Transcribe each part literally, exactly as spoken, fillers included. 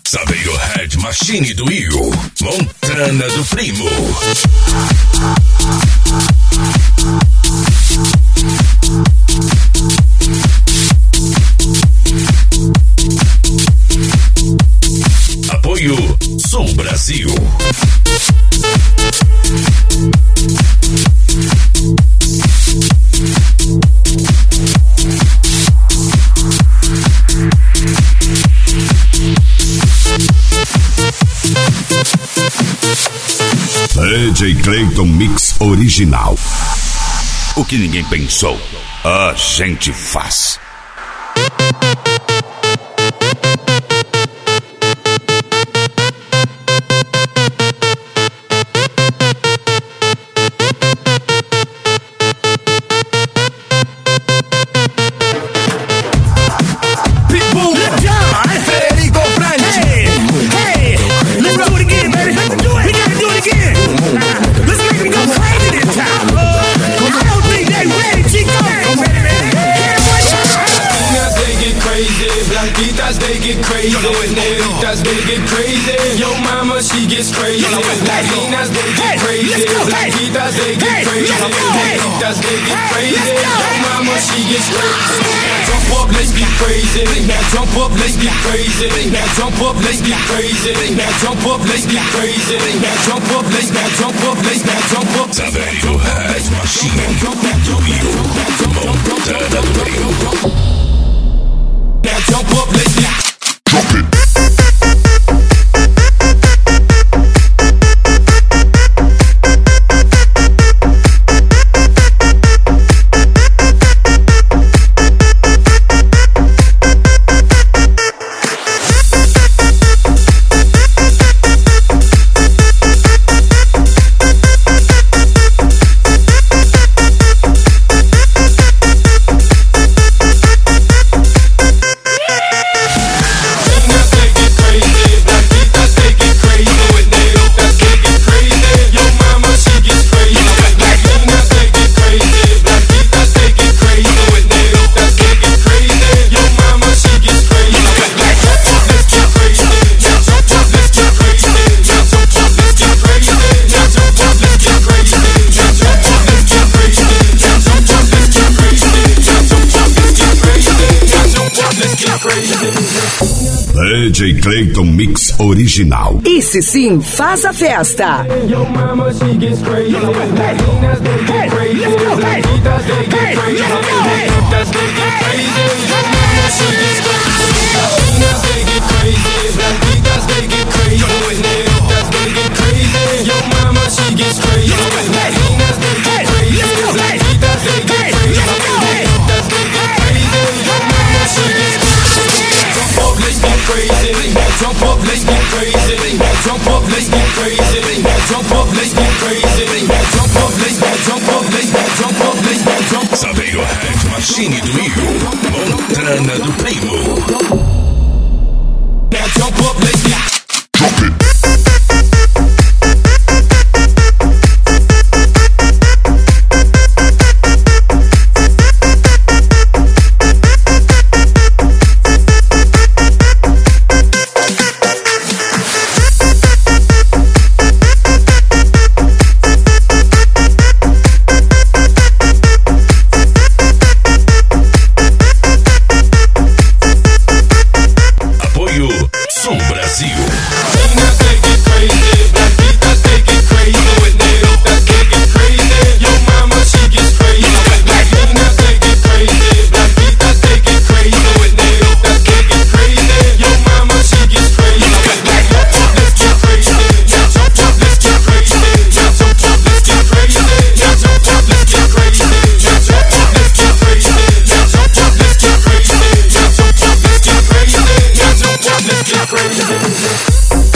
Saveiro Head Machine do Will, Montana do Primo. Apoio Sul Brasil. D J Clayton Mix Original. O que ninguém pensou, a gente faz. They get crazy, Negritas, they get crazy. Yo mama, she gets crazy. Latinas, they get crazy. Blanquitas, they get crazy. Negritas, they get crazy. Yo mama, she gets crazy. Now jump up, let's get crazy. Now jump up, let's get crazy. Now jump up, let's get crazy. Now jump up, let's get crazy. Now jump up, let's now jump up, let's now jump up. Saveiro Head Machine do Will, Montana do Primo. Now jump up, let's get Drop it. D J Clayton Mix Original. Esse sim faz a festa. Yo mama, she gets crazy. Latinas, they get crazy. Blanquitas, they get crazy. Negritas, they get crazy. Yo mama, she gets crazy. Latinas, they get crazy. Blanquitas, they get crazy. Negritas, they get crazy. Yo mama, she gets crazy. Latinas, they get crazy. Blanquitas, they get crazy. Negritas, they get crazy. Yo mama, she gets crazy. Jump up, let's get crazy. Jump up, let's get crazy. Jump up, let's get crazy. Jump up, let's get crazy. Jump up, let's get jump up, let's get jump up, let's get jump up. Saveiro Head Machine do Will, Montana do Primo. Now jump up, let's get Drop it. Sul Brasil. Latinas, they get crazy. Blanquitas, they get crazy. Negritas, they get crazy. Yo mama, she gets crazy. Latinas, they get crazy. Blanquitas, they get crazy. Negritas, they get crazy. Yo mama, she gets crazy. Jump up, let's get crazy. Jump up, let's get crazy. Jump up, let's get crazy. Jump up, let's get crazy. Jump up, let's get crazy. Jump up, let's get crazy. Jump up, let's get crazy. Jump up, let's get crazy.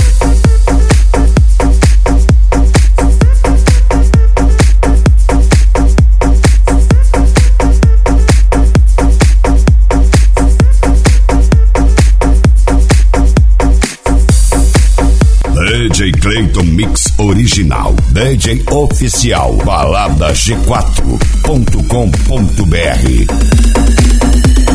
D J Clayton Mix Original. D J Oficial. balada g quatro ponto com ponto br.